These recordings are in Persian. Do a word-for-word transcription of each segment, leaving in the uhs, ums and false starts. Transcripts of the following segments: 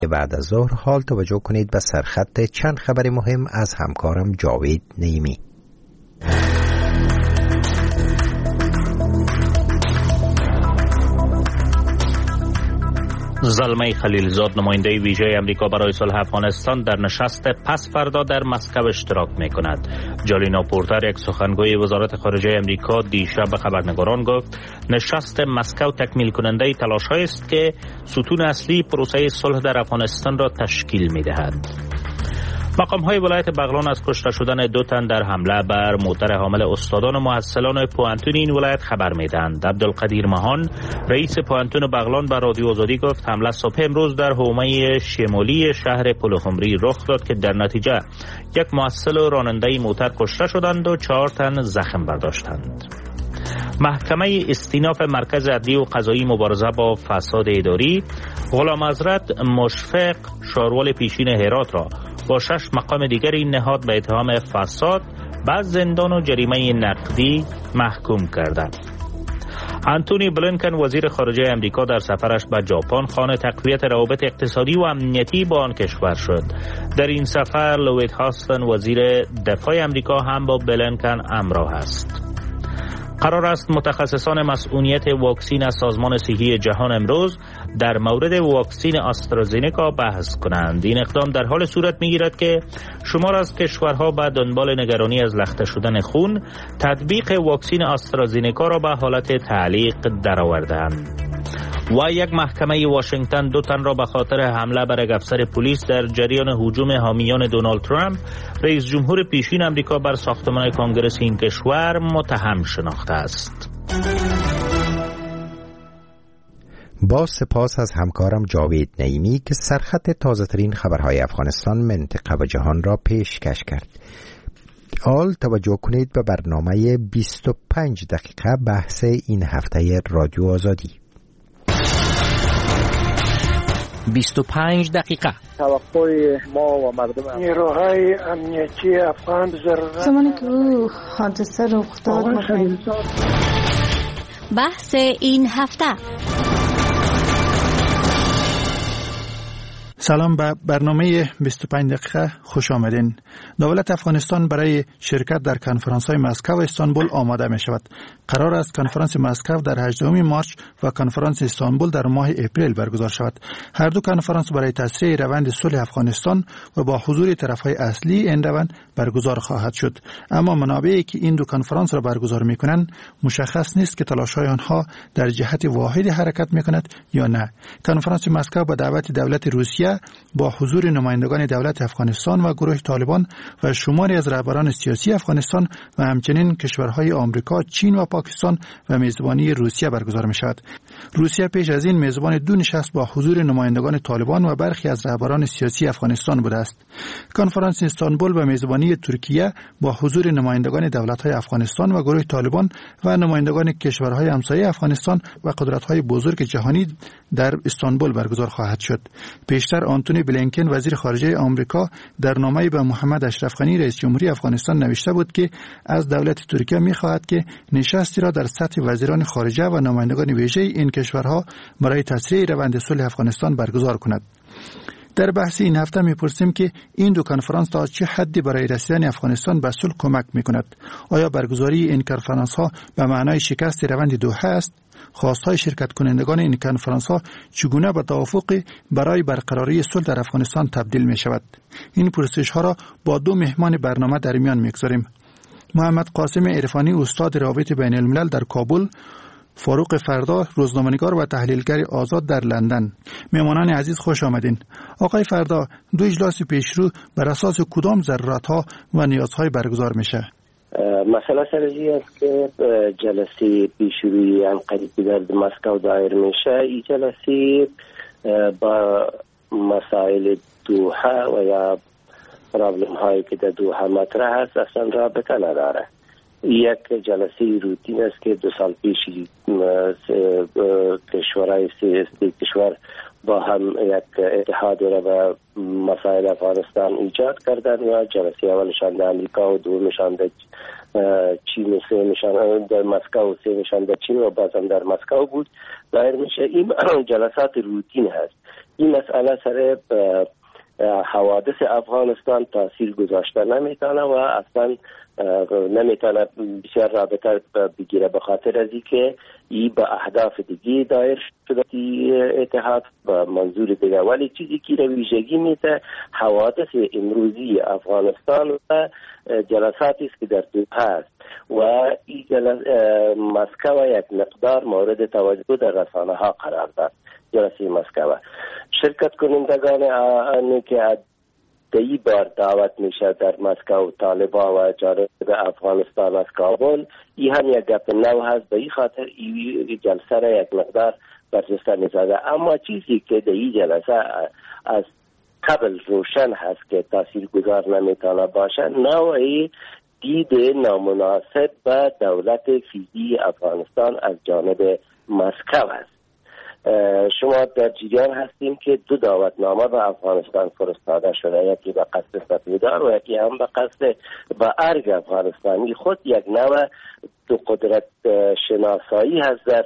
بعد از ظهر حال توجه کنید به سرخط چند خبر مهم از همکارم جاوید نعیمی. زلمه خلیلزاد نماینده ویژه امریکا برای صلح افغانستان در نشست پس فردا در مسکو اشتراک می کند. جالینا پورتر، یک سخنگوی وزارت خارجه امریکا، دیشب به خبرنگاران گفت نشست مسکو تکمیل کننده تلاش‌هایی است که ستون اصلی پروسه صلح در افغانستان را تشکیل می دهد. مقام‌های ولایت بغلان از کشته شدن دو تن در حمله بر موتر حامل استادان و محصلان پوهنتون این ولایت خبر می‌دهند. عبدالقدیر مهان، رئیس پوهنتون بغلان، به رادیو آزادی گفت حمله صبح امروز در حومه شمالی شهر پلخمری رخ داد که در نتیجه یک محصل و راننده موتر کشته شدند و چهار تن زخم برداشتند. محکمه استیناف مرکز عدلی و قضایی مبارزه با فساد اداری غلام حضرت مشفق شارول پیشین هرات را با شش مقام دیگر این نهاد به اتهام فساد بعد زندان و جریمه نقدی محکوم کرده. انتونی بلینکن وزیر خارجه امریکا در سفرش به ژاپن خواهان تقویت روابط اقتصادی و امنیتی با آن کشور شد. در این سفر لوید هاستن وزیر دفاع امریکا هم با بلینکن همراه است. قرار است متخصصان مسئولیت واکسن از سازمان صحی جهان امروز در مورد واکسن آسترازینکا بحث کنند. این اقدام در حال صورت می‌گیرد که شمار از کشورها به دنبال نگرانی از لخته شدن خون تطبیق واکسن آسترازینکا را به حالت تعلیق درآوردند. و یک محکمه واشنگتن دو تن را به خاطر حمله بر یک افسر پلیس در جریان هجوم حامیان دونالد ترامپ رئیس جمهور پیشین امریکا بر ساختمان کنگره این کشور متهم شناخته است. با سپاس از همکارم جاوید نعیمی که سرخط تازه ترین خبرهای افغانستان، منطقه و جهان را پیشکش کرد. حال توجه کنید به برنامه بیست و پنج دقیقه بحث این هفته رادیو آزادی. بیست و پنج دقیقه. توقع ما و مردم نیروهای امنیتی افغان ضرورت زمانی که او حادثه رخ داد بحث این هفته. سلام، به برنامه بیست و پنج دقیقه خوش آمدین. دولت افغانستان برای شرکت در کنفرانس‌های مسکو و استانبول آماده می شود. قرار است کنفرانس مسکو در هجدهم مارس و کنفرانس استانبول در ماه اپریل برگزار شود. هر دو کنفرانس برای تسریع روند صلح افغانستان و با حضور طرف‌های اصلی این روند برگزار خواهد شد. اما منابعی که این دو کنفرانس را برگزار می‌کنند مشخص نیست که تلاش‌های آنها در جهت واحدی حرکت می‌کند یا نه. کنفرانس مسکو به دعوت دولت روسیه با حضور نمایندگان دولت افغانستان و گروه طالبان و شماری از رهبران سیاسی افغانستان و همچنین کشورهای آمریکا، چین و پاکستان و میزبانی روسیه برگزار می شود. روسیه پیش از این میزبان دو نشست با حضور نمایندگان طالبان و برخی از رهبران سیاسی افغانستان بوده است. کنفرانس استانبول به میزبانی ترکیه با حضور نمایندگان دولت‌های افغانستان و گروه طالبان و نمایندگان کشورهای همسایه افغانستان و قدرت‌های بزرگ جهانی در استانبول برگزار خواهد شد. پیشتر آنتونی بلینکن وزیر خارجه آمریکا در نامه‌ای به محمد اشرف غنی رئیس جمهوری افغانستان نوشته بود که از دولت ترکیه می‌خواهد که نشستی را در سطح وزیران خارجه و نمایندگان ویژه این کشورها برای تسریع روند صلح افغانستان برگزار کند. در بحث این هفته می‌پرسیم که این دو کنفرانس تا چه حدی برای رسیدن افغانستان به صلح کمک می‌کند. آیا برگزاری این کنفرانس‌ها به معنای شکست روند دوحه است؟ خواستهای شرکت کنندگان این کنفرانس ها چگونه به توافق برای برقراری صلح در افغانستان تبدیل می شود؟ این پرسش ها را با دو مهمان برنامه در میان میگذاریم. محمد قاسم عرفانی، استاد روابط بین الملل در کابل، فاروق فردا، روزنامه‌نگار و تحلیلگر آزاد در لندن. مهمانان عزیز خوش آمدین. آقای فردا، دو اجلاس پیشرو بر اساس کدام ضرورت‌ها و نیازهای برگزار میشه؟ مسئله سرجی است که جلسه پیشروی هم قریب در مسکو دایر میشه. این جلسه با مسائل دوحه و یا پرابلم هایی که در دوحه مطرح است اصلا رابطه نداره. یک جلسه روتین است که دو سال پیش کشورهای سه کشور با هم یک اتحاد را به مسائل افغانستان ایجاد کردن و جلسه اولشان در امریکا و دومشان در چین و سهمشان در مسکو و سهمشان در چین و بازم در مسکو بود. ظاهر میشه این جلسات روتین هست. این مسئله سر حوادث افغانستان تاثیر گذاشته نمیتونه و اصلا نمیتونه بسیار رابطه بگیره، به خاطر از اینکه این به اهداف دیگه دایر شده اتحاد به منظور دیگه، ولی چیزی که ویژگی میده حوادث امروزی افغانستان و جلساتی است که در دوحه است و این جلس مسکو یک مقدار مورد توجه در رسانه ها قرار داد. جلسه مسکو شرکت کنندگان آن که دهی بار دعوت میشه در مسکو طالبان و جانب افغانستان از کابل، این هم یک گپ نو هست. به این خاطر این جلسه را یک مقدار برجسته می‌سازه. اما چیزی که در این جلسه از قبل روشن هست که تاثیر گذار نمیتونه باشه، نوعی دید نامناسب به دولت فعلی افغانستان از جانب مسکو است. شما در جریان هستیم که دو دعوتنامه به افغانستان فرستاده شده، یکی به قصد ستودار و یکی هم به قصد به ارگ افغانستانی. خود یک نوع دو قدرت شناسایی هست در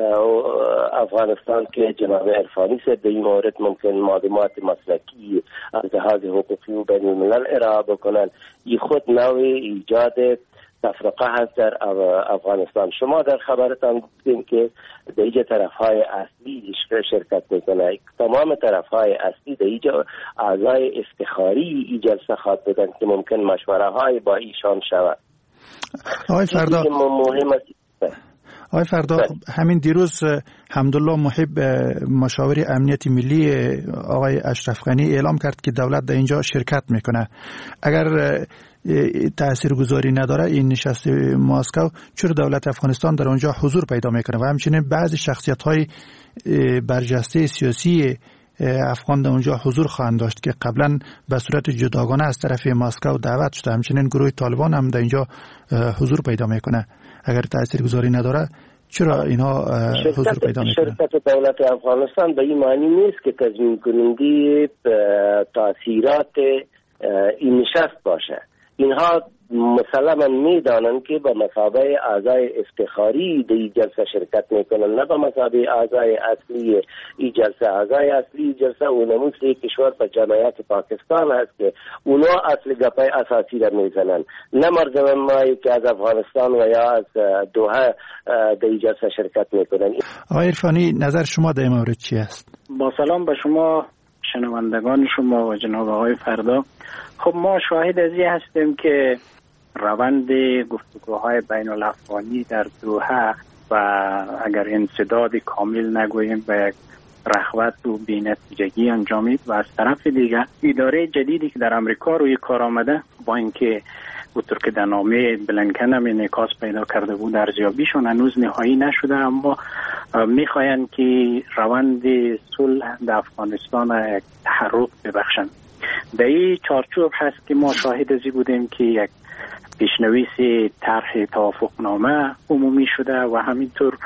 افغانستان که جناب عرفانی سے به این مورد ممکن معلومات مسلکی از لحاظ حقوقی و بین الملل ارائه بکنن. این خود نوع ایجاد تفرقه هست در افغانستان. شما در خبرتان گفتیم که در اینجا طرفهای اصلی شرکت میکنه. تمام طرفهای اصلی در اینجا اعضای افتخاری این جلسه خواد بدن که ممکن مشوره های با ایشان شود. آقای فردا مهم است. آقای فردا همین دیروز حمدالله محب مشاور امنیت ملی آقای اشرف غنی اعلام کرد که دولت در اینجا شرکت میکنه. اگر تاثیرگذاری نداره این نشست مسکو، چرا دولت افغانستان در اونجا حضور پیدا میکنه و همچنین بعضی شخصیت های برجسته سیاسی افغان در اونجا حضور خواهند داشت که قبلا به صورت جداگانه از طرف مسکو دعوت شده. همچنین گروه طالبان هم در اینجا حضور پیدا میکنه. اگر تاثیرگذاری نداره چرا اینها حضور پیدا میکنه؟ شرکت دولت افغانستان به این معنی نیست که تضمین کننده تاثیرات این نشست باشه. اینها مسلما میدانند که به مثابه اعضای افتخاری در این جلسه شرکت میکنن، نه به مثابه اعضای اصلی این جلسه. اعضای اصلی این جلسه اونموز یک کشور به جمعیت پاکستان هست که اونا اصل گپای اساسی را میزنن، نه مردم مایی که از افغانستان و یا از دوحه در این جلسه شرکت میکنن. آقای عرفانی نظر شما در این مورد چی است؟ با سلام به شما شنوندگان شما و جناب آقای فردا. خب ما شاهد از این هستیم که روند گفتگوهای بین الافغانی در دوحه و اگر انسداد کامل نگوییم به یک رخوت و بی‌نتیجگی انجامید و از طرف دیگر اداره جدیدی که در امریکا روی کار آمده با اینکه اونطور که در نامه بلینکن هم انعکاس پیدا کرده بود ارزیابیشون هنوز نهایی نشده، اما میخواین که روند صلح در افغانستان یک تحرک ببخشند. در این چارچوب هست که ما شاهد ازی بودیم که یک پیشنویس طرح توافقنامه عمومی شده و همینطور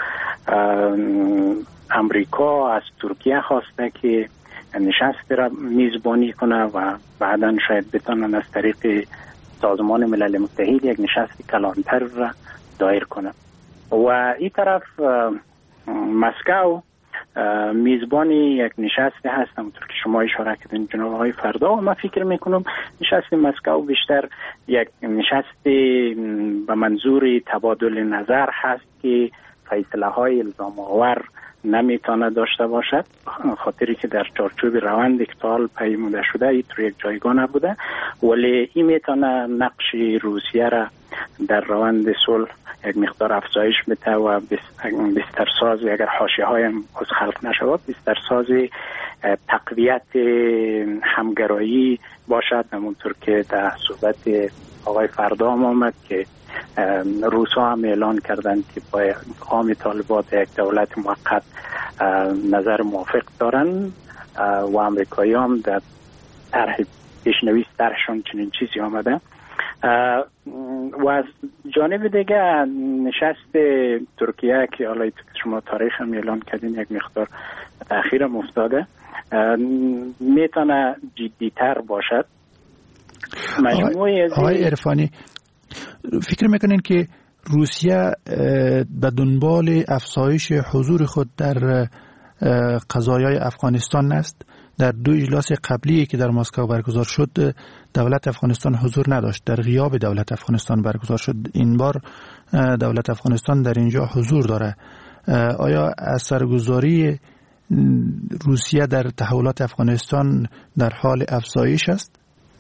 امریکا از ترکیه خواسته که نشست را میزبانی کنه و بعدا شاید بتونن از طریق سازمان ملل متحد یک نشست کلانتر را دایر کنه. و این طرف مسکو میزبانی یک نشست هست، همونطور که شما اشاره کردین جناب آقای فردا، و من فکر میکنم نشست مسکو بیشتر یک نشست به منظور تبادل نظر هست که فیصله های الزام آور نمیتونه داشته باشد، خاطری که در چارچوب روند اکتال پیموده شده ای تو یک جایگاه نبوده، ولی این میتونه نقش روسیه را در روند صلح یک مقدار افزایش بده و بسترساز اگر حاشیه هایم از خلق نشود بسترساز تقویت همگرایی باشد. همونطور که در صحبت آقای فردا هم آمد که روسا هم اعلان کردند که با قام طالبات یک دولت موقت نظر موافق دارن و امریکایی هم در طرح پیشنویس طرحشون چنین چیزی آمده. و از جانب دیگه نشست ترکیه که حالا شما تاریخ هم اعلان کردین یک مقدار تأخیر هم افتاده، میتونه جدیتر باشد. مجموعه آقای عرفانی، فکر میکنین که روسیه به دنبال افزایش حضور خود در قضایای افغانستان است؟ در دو اجلاس قبلی که در مسکو برگزار شد دولت افغانستان حضور نداشت، در غیاب دولت افغانستان برگزار شد. این بار دولت افغانستان در اینجا حضور داره. آیا اثرگذاری روسیه در تحولات افغانستان در حال افزایش است؟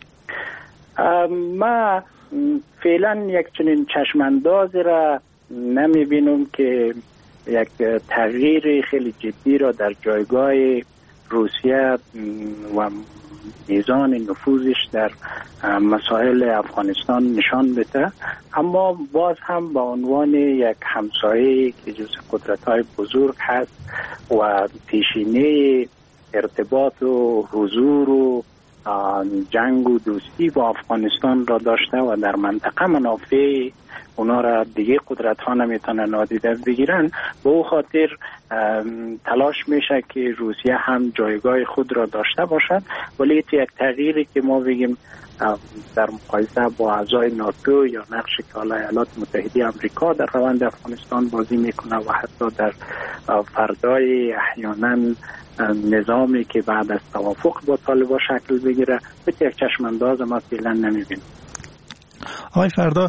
ما فعلا یک چنین چشماندازی را نمی بینم که یک تغییر خیلی جدی را در جایگاه روسیه و میزان نفوذش در مسائل افغانستان نشان بده، اما باز هم به عنوان یک همسایه که جز قدرت‌های بزرگ هست و پیشینه ارتباط و حضور و جنگ و دوستی با افغانستان را داشته و در منطقه منافع اونا را دیگه قدرت ها نمیتونن نادیده بگیرن. به او خاطر تلاش میشه که روسیه هم جایگاه خود را داشته باشد، ولی تو یک تغییری که ما بگیم در مقایسه با اعضای ناتو یا نقشی که حالا ایالات متحده آمریکا در روند افغانستان بازی میکنه و حتی در فردای احیانا نظامی که بعد از توافق با طالبان شکل بگیره، به یک چشمانداز ما فعلا نمیبینیم. آقای فردا،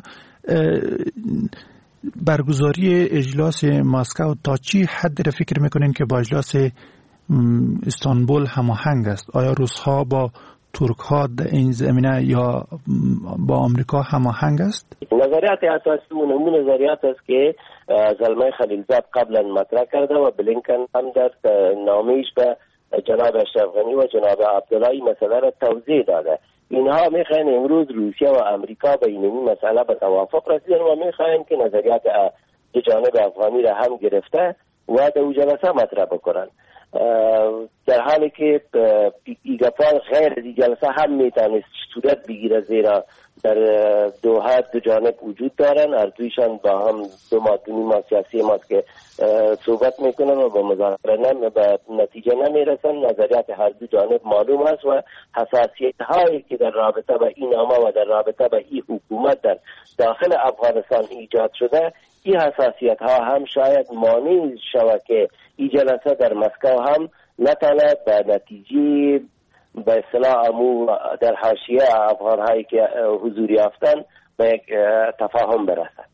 برگزاری اجلاس مسکو تا چی حد را فکر میکنین که با اجلاس استانبول هماهنگ است؟ آیا روس‌ها با ترک‌ها در این زمینه یا با آمریکا هماهنگ است؟ نظریات اساسی اون نظریات است که زلمه خلیلزاد قبلا مطرح کرده و بلینکن هم در نامه‌اش به جناب اشرف غنی و جناب عبدالله این مسئله را توضیح داده. اینها میخواین امروز روسیه و امریکا به این مسئله به توافق رسیدن و میخواین که نظریات دو جانب افغانی را هم گرفته و در جلسه مطرح بکنن، در حالی که ایگفان غیر از جلسه هم میتونست صورت بگیره، زیرا در دوحه دو جانب وجود دارن، هر دویشان با هم دو مادونی ما سیاسی ماست که صحبت میکنن و به مذاکره نمی به نتیجه نمیرسن. نظریات هر دو جانب معلوم است و حساسیت هایی که در رابطه با این نامه و در رابطه با این حکومت در داخل افغانستان ایجاد شده، این حساسیت ها هم شاید مانع شود که این جلسه در مسکو هم نتواند به نتیجه به اصطلاح امو در حاشیه افغان هایی که حضور یافتن به یک تفاهم برسد.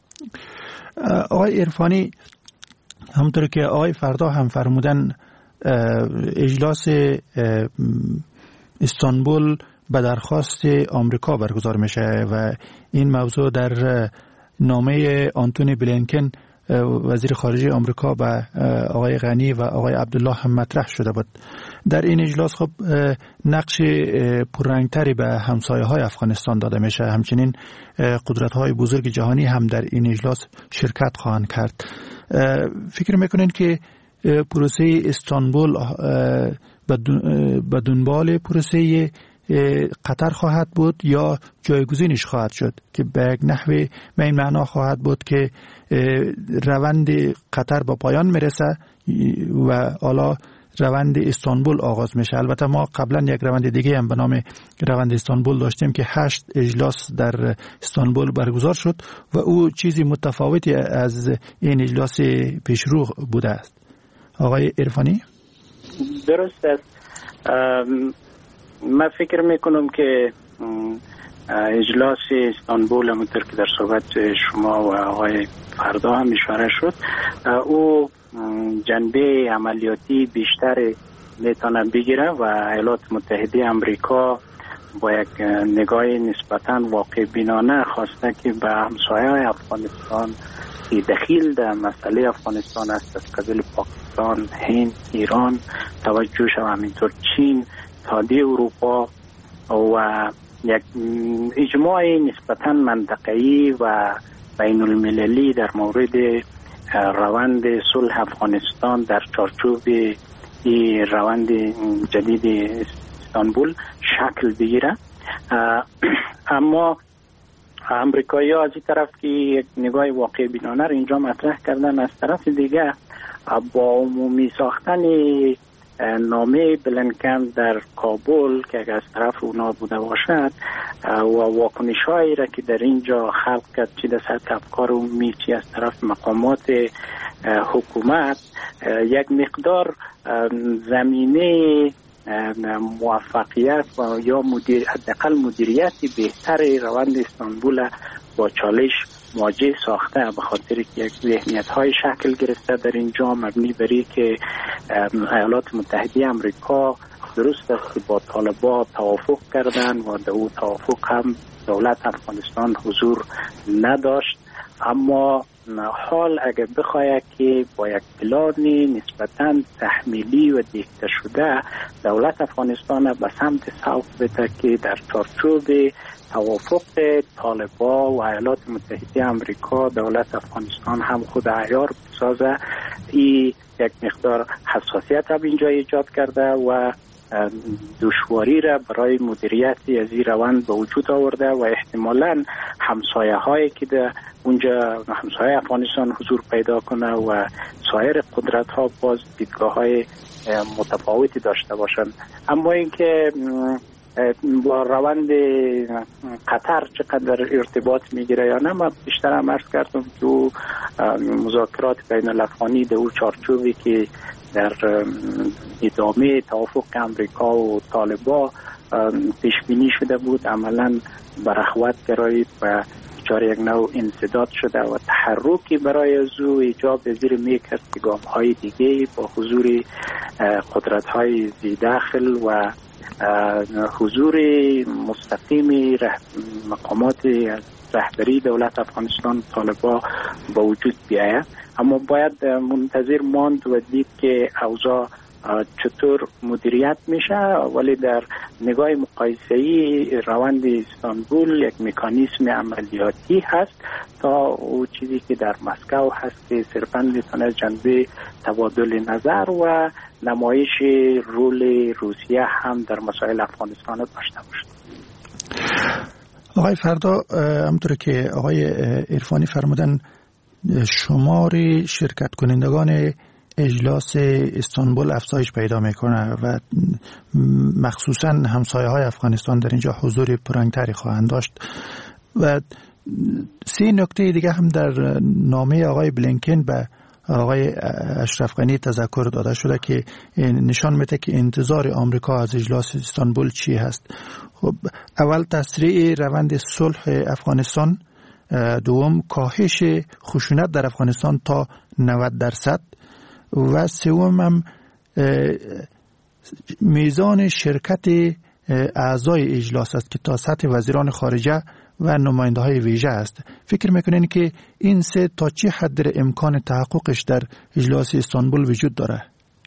آقای عرفانی، همونطور که آقای فردا هم فرمودن، اجلاس استانبول به درخواست آمریکا برگزار میشه و این موضوع در نامه آنتونی بلینکن وزیر خارجه آمریکا به آقای غنی و آقای عبدالله هم مطرح شده بود. در این اجلاس خب نقش پررنگتری به همسایه های افغانستان داده میشه. همچنین قدرت های بزرگ جهانی هم در این اجلاس شرکت خواهند کرد. فکر میکنین که پروسه استانبول به دنبال پروسه قطر خواهد بود یا جایگزینش خواهد شد که به یک نحوه به این معنا خواهد بود که روند قطر با پایان میرسه و حالا روند استانبول آغاز میشه؟ البته ما قبلا یک روند دیگه هم به نام روند استانبول داشتیم که هشت اجلاس در استانبول برگزار شد و او چیزی متفاوتی از این اجلاس پیشرو بوده است. آقای عرفانی؟ درست است. من فکر میکنم که اجلاس استانبول همونطور که در صحبت شما و آقای فردا هم اشاره شد، او جنبه عملیاتی بیشتر میتونه بگیره و ایالات متحده آمریکا با یک نگاه نسبتاً واقع بینانه خواسته که به همسایه افغانستان که دخیل در مسئله افغانستان است از قبیل پاکستان، هند، ایران توجه شود، همینطور چین، اتحادیه اروپا و یک اجماع نسبتاً منطقه‌ای و بین المللی در مورد روند صلح افغانستان در چارچوب این روند جدید استانبول شکل بگیره. اما امریکایی ها از این طرف که یک نگاه واقع بینانه رو اینجا مطرح کردن، از طرف دیگه با عمومی ساختن نامه بلینکن در کابل که از طرف اونا بوده باشد و واکنش هایی را که در اینجا خلق کرد، چی در سطح افکار عمومی چی از طرف مقامات حکومت، یک مقدار زمینه موفقیت و یا مدیر حداقل مدیریت بهتر روند استانبول با چالش مواجه ساخته، به خاطر که یک ذهنیت های شکل گرفته در اینجا مبنی بر که ایالات متحده آمریکا درست است که با طالبان توافق کردن و در اون توافق هم دولت افغانستان حضور نداشت، اما حال اگر بخواهد که با یک پلانی نسبتاً تحمیلی و دیکته شده دولت افغانستان به سمت سوق بده که در چارچوب توافق طالبان و ایالات متحده آمریکا دولت افغانستان هم خود عیار بسازه، این یک مقدار حساسیت را اینجا ایجاد کرده و دشواری را برای مدیریت از این روند به وجود آورده و احتمالاً همسایه هایی که در اونجا همسایه افغانستان حضور پیدا کنه و سایر قدرت ها باز دیدگاه های متفاوتی داشته باشند. اما اینکه با روند قطر چقدر ارتباط میگیره یا نه، من بیشتر هم عرض کردم که مذاکرات بین الافغانی در اون چارچوبی که در ادامه توافق امریکا و طالبان پیش بینی شده بود عملا برخوت گرایی و دچار یک نوع انسداد شده و تحرکی برای از او ایجاب زیر میکرد که گام های دیگه با حضور قدرت های زی داخل و حضور مستقیم مقامات رهبری دولت افغانستان طالبان با وجود بیاید. اما باید منتظر ماند و دید که اوضاع چطور مدیریت میشه، ولی در نگاه مقایسه‌ای روند استانبول یک مکانیزم عملیاتی هست تا او چیزی که در مسکو هست که صرفاً میتونه جنبه تبادل نظر و نمایش رول روسیه هم در مسائل افغانستان داشته باشه. آقای فردا، همونطور که آقای عرفانی فرمودن، شمار شرکت کنندگان اجلاس استانبول افزایش پیدا میکنه و مخصوصا همسایه های افغانستان در اینجا حضور پررنگتری خواهند داشت. و سه نکته دیگه هم در نامه آقای بلینکن به آقای اشرف غنی تذکر داده شده که نشان میده که انتظار آمریکا از اجلاس استانبول چی هست. خب، اول تسریع روند صلح افغانستان، دوم کاهش خشونت در افغانستان تا نود درصد و سوم هم میزان شرکت اعضای اجلاس است که تا سطح وزیران خارجه و نماینده های ویژه است. فکر میکنین که این سه تا چه حد امکان تحققش در اجلاس استانبول وجود داره؟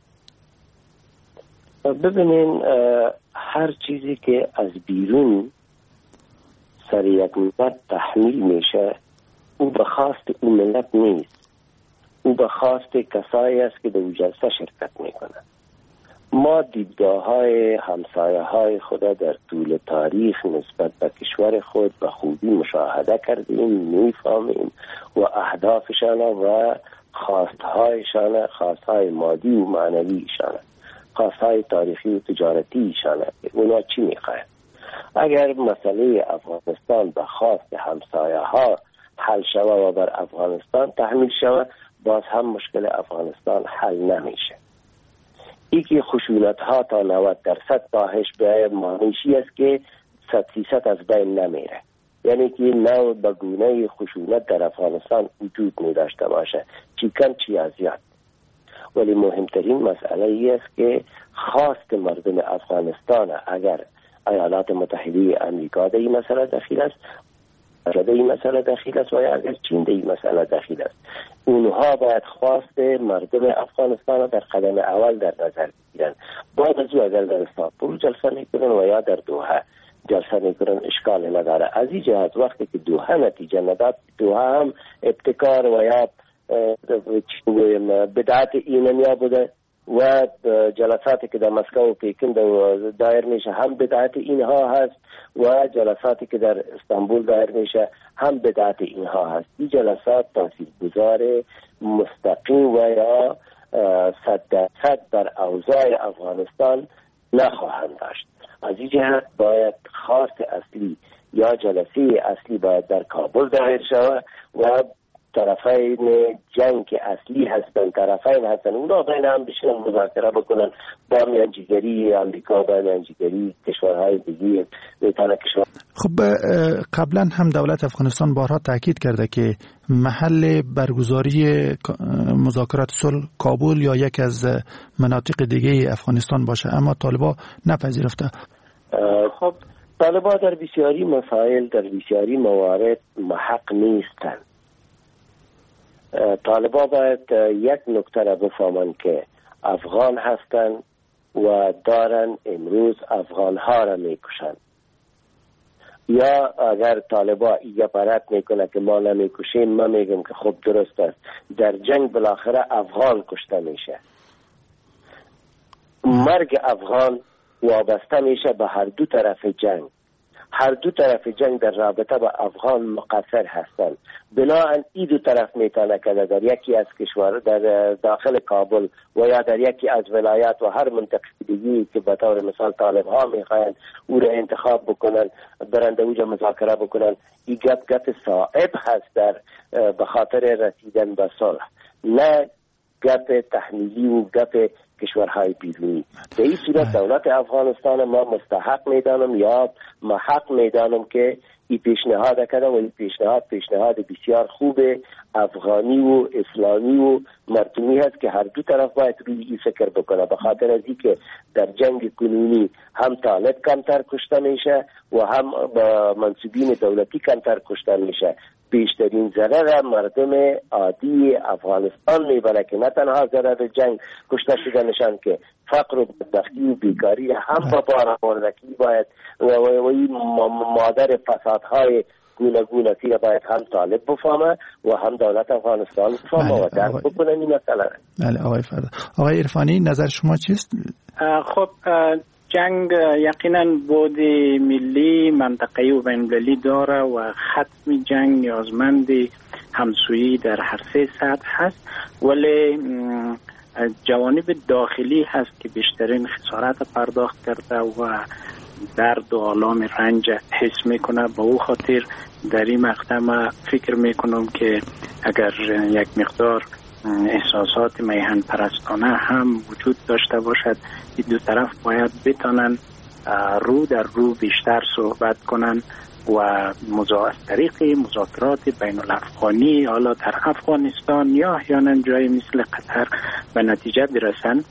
ببینین، هر چیزی که از بیرون سر یک ملت تحمیل میشه او به خواست اون ملت نیست، او به خواست کسایی است که در جلسه شرکت میکنند. ما دیدگاه های همسایه های خود در طول تاریخ نسبت به کشور خود به خوبی مشاهده کردیم، میفهمیم و اهدافشان و خواستهایشان، خواستهای مادی و معنویشان، خواستهای تاریخی و تجارتیشان، اونا چی میخواهند. اگر مسئله افغانستان به خواست همسایه ها حل شود و بر افغانستان تحمیل شود، باز هم مشکل افغانستان حل نمیشه. ای که خشونت ها تا نود درصد کاهش به معنیشی است که صد فیصد از بین نمیره، یعنی که نوع به گونه خشونت در افغانستان وجود می داشته باشه، چی کم چی از زیاد. ولی مهمترین مسئله ای است که خواست مردم افغانستان، اگر ایالات متحده آمریکا در این مسئله دخیل است، در این مسئله دخیل است و یا اگر چین در این مسئله دخیل است، اونها باید خواست مردم افغانستان در قدم اول در نظر بگیرن. بعد از او اگر در استانبول جلسه میکنن و یا در دوحه جلسه میکنن اشکال نداره. از این جهت وقتی که دوحه نتیجه نداد، دوحه هم ابتکار و یا بدعت ایمنیا بوده و جلساتی که در مسکو و پکن دایر میشه هم بدعت اینها هست و جلساتی که در استانبول دایر میشه هم بدعت اینها هست. این جلسات تاثیرگذار مستقیم و یا صد درصد بر اوضاع افغانستان نخواهند داشت. از این جهت باید خواست اصلی یا جلسه اصلی باید در کابل دایر شود و طرفین جنگ که اصلی هستن طرفین هستن اونا بین هم بشینن مذاکره بکنن با میانجیگری امریکا با میانجیگری کشورهای دیگه میتونه کشور. خب قبلا هم دولت افغانستان بارها تاکید کرده که محل برگزاری مذاکرات صلح کابل یا یک از مناطق دیگه افغانستان باشه، اما طالبان نپذیرفته. خب طالبان در بسیاری مسائل در بسیاری موارد محق نیستند. طالبان باید یک نکته را بفهمند که افغان هستند و دارن امروز افغان ها را میکشند. یا اگر طالبان ایگه پرت میکنه که ما نمیکشیم، ما میگم که خب درست است، در جنگ بالاخره افغان کشته میشه. مرگ افغان وابسته میشه به هر دو طرف جنگ. هر دو طرف جنگ در رابطه با افغان مقصر هستند. بنابراین این دو طرف میتونه که در یکی از کشور در داخل کابل و یا در یکی از ولایات و هر منطقه دیگی که به طور مثال طالب ها میخواین او را انتخاب بکنن برند اوجا مذاکره بکنن، این گپ گپ صائب هست در به خاطر رسیدن به صلح، نه گپ تحمیلی و گپ کشورهای بیرونی. به این صورت دولت افغانستان ما مستحق میدانم یا محق میدانم که این پیشنهاد کردم و این پیشنهاد پیشنهاد بسیار خوب افغانی و اسلامی و مردمی هست که هر دو طرف باید روی این فکر بکنه، به خاطر از اینکه در جنگ کنونی هم طالب کمتر کشته میشه و هم با منصوبین دولتی کمتر کشته میشه. بیشترین ضرر مردم عادی افغانستان میبره که نه تنها ضرر جنگ کشته شدنشان که فقر و بدبختی و بیکاری هم با بار آوردگی باید و این مادر فسادهای گونه گونه را باید هم طالب بفهمه و هم دولت افغانستان بفهمه و درک بکنه این مسئله. بله آقای فردا. آقای عرفانی نظر شما چیست؟ خب جنگ یقینا بود ملی منطقه‌ای و بین‌المللی داره و ختم جنگ نیازمند همسویی در هر سه سطح هست، ولی جوانب داخلی هست که بیشترین خسارت پرداخت کرده و درد و آلام رنج حس میکنه. به او خاطر در این مقطع ما فکر میکنم که اگر یک مقدار احساسات میهن پرستانه هم وجود داشته باشد، این دو طرف باید بتانن رو در رو بیشتر صحبت کنن و از طریق مذاکرات بین الافغانی حالا در افغانستان یا احیانا جای مثل قطر به نتیجه برسن.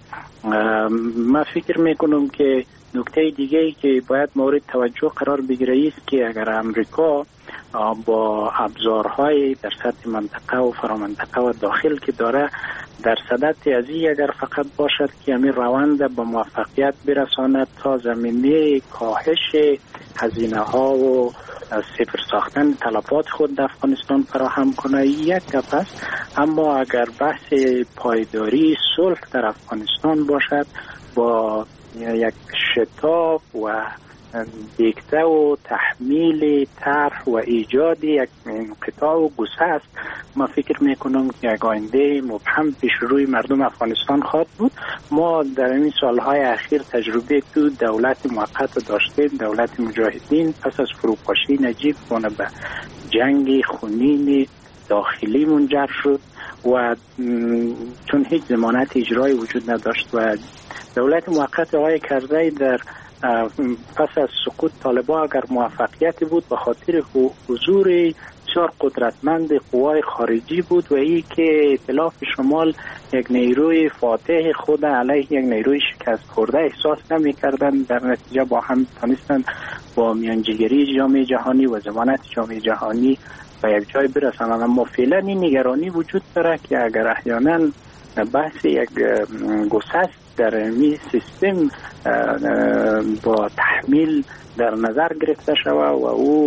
من فکر میکنم که نکته دیگه ای که باید مورد توجه قرار بگیره است که اگر امریکا با ابزارهای در سطح منطقه و فرامنطقه و داخل که داره در صدد از این اگر فقط باشد که همین روند به موفقیت برساند تا زمینه کاهش هزینه ها و صفر ساختن تلفات خود در افغانستان فراهم کنه یک گپ است، اما اگر بحث پایداری صلح در افغانستان باشد با یک شتاب و دیکته و تحمیل طرح و ایجاد یک انقطاع و گسه است، ما فکر میکنم که یک آینده مبهم پیش روی مردم افغانستان خواهد بود. ما در این سالهای اخیر تجربه تو دولت موقت داشتیم، دولت مجاهدین پس از فروپاشی نجیب کنه به جنگ خونین داخلی منجر شد و چون هیچ ضمانت اجرایی وجود نداشت و دولت موقت آقای کرزی در پس از سقوط طالبان اگر موفقیتی بود به خاطر حضور بسیار قدرتمند قوای خارجی بود و ای که ائتلاف شمال یک نیروی فاتح خود علیه یک نیروی شکست خورده احساس نمی کردن، در نتیجه با هم تانستن با میانجیگری جامعه جهانی و ضمانت جامعه جهانی و یک جای برسانند. اما فعلا این نگرانی وجود داره که اگر احیانا بحث یک گسست در این سیستم با تحمیل در نظر گرفته شود و او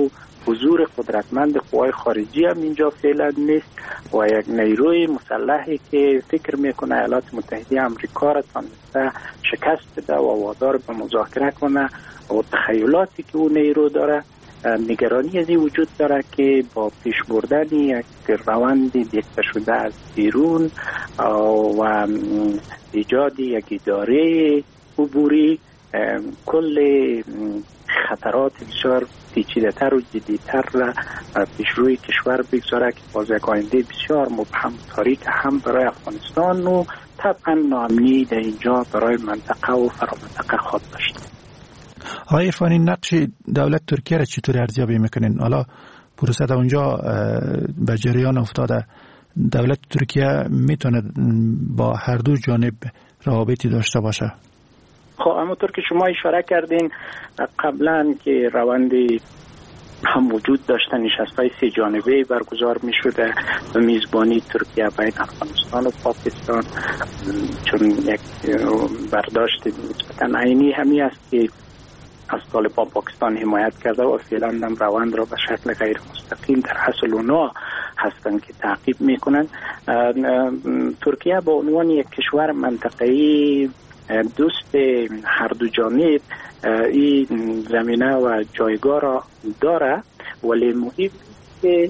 حضور قدرتمند قوای خارجی هم اینجا فعلا نیست و یک نیروی مسلحی که فکر میکنه ایالات متحده آمریکا را تانسته شکست بده و وادار به مذاکره کنه و تخیلاتی که اون نیرو داره نگرانی از این وجود داره که با پیش بردن یک روند دیکته شده از بیرون و ایجاد یک اداره عبوری کل خطرات بسیار پیچیده‌تر و جدی‌تر را پیش روی کشور بگذاره که باز یک آینده بسیار مبهم تاریک هم برای افغانستان و طبعا ناامنی در اینجا برای منطقه و فرامنطقه خواهد داشت. آقای عرفانی، نقش دولت ترکیه را چطور ارزیابی میکنین؟ حالا پروسه در اونجا به جریان افتاده، دولت ترکیه میتونه با هر دو جانب روابطی داشته باشه؟ خب همونطور که شما اشاره کردین قبلا که روندی هم وجود داشتن نشست‌های سه جانبه برگزار می‌شده به میزبانی ترکیه بین افغانستان و پاکستان، چون یک برداشت نسبتاً عینی همی است که از طالبان پاکستان حمایت کرده و فعلا هم روند را به شکل غیر مستقیم در اصل اونا هستند که تعقیب میکنن. ترکیه به عنوان یک کشور منطقه‌ای دوست هر دو جانب این زمینه و جایگاه را داره، ولی مهم که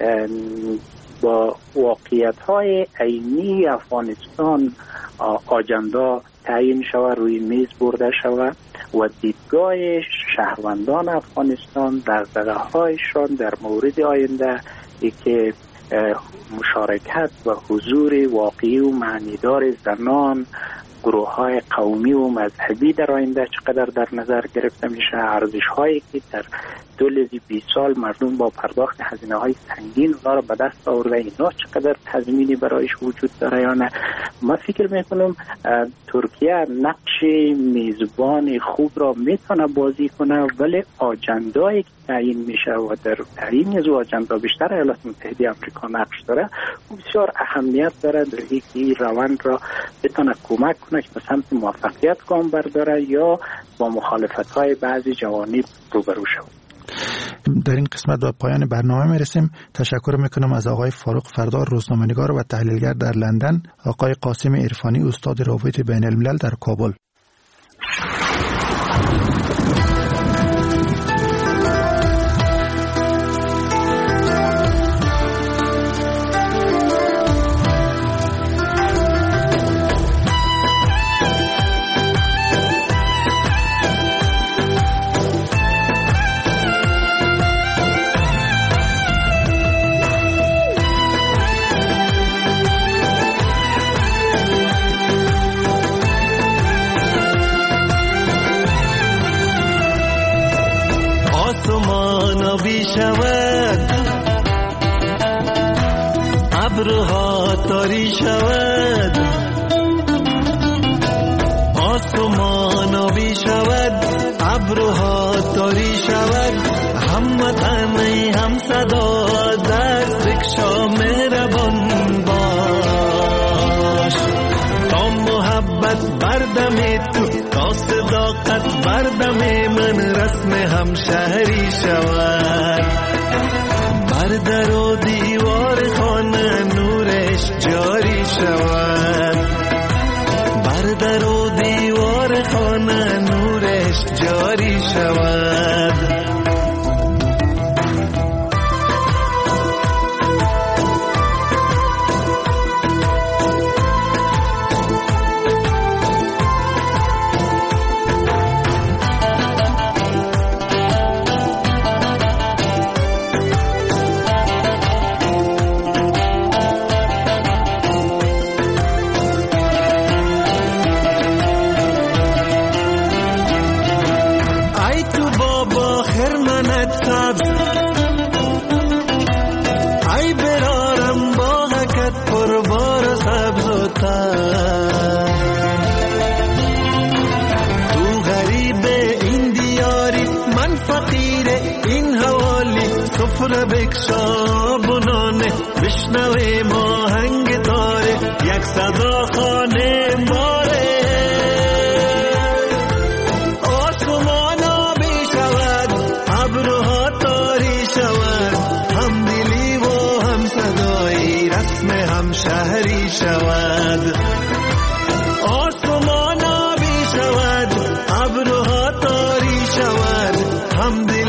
با واقعیت‌های عینی افغانستان آجندا تعیین شود، روی میز برده شود و دیدگاه شهروندان افغانستان در دغدغه‌هایشان در مورد آینده ای که مشارکت و حضور واقعی و معنیدار زنان، گروه‌های قومی و مذهبی در آینده چقدر در نظر گرفته میشه، ارزش‌هایی که در طول بیست سال مردم با پرداخت هزینه‌های سنگین اونا رو به دست آورده، اینا چقدر تضمینی برایش وجود داره یا نه. من فکر میکنم ترکیه نقش میزبان خوب را میتونه بازی کنه، ولی آجندایی که تعیین میشه و در تعیین از آجندا بیشتر ایالات متحده آمریکا نقش داره و بسیار اهمیت داره در اینکه این روند را بتونه کمک کنه که به سمت موفقیت گام برداره یا با مخالفت‌های بعضی جوانب روبرو شود. در این قسمت به پایان برنامه میرسیم. تشکر میکنم از آقای فاروق فردار، روزنامه‌نگار و تحلیلگر در لندن، آقای قاسم عرفانی، استاد روابط بین الملل در کابل. ابرها تاری شود، آسمان آبی شود، ابرها تاری شود، هموطن هم صدا دست بکشا مهربان باش، تا محبت بردم تو، تا صداقت بردم من، رسم همشهری شود، بر در و دیوار خانه نورش جاری شود، بر در و دیوار خانه نورش جاری شود. سفره بکشا بنانه، بشنوه ماهنگ تاره، یک صدا خانه باره، آسمان آبی شود، ابرها تاری شود. هم دل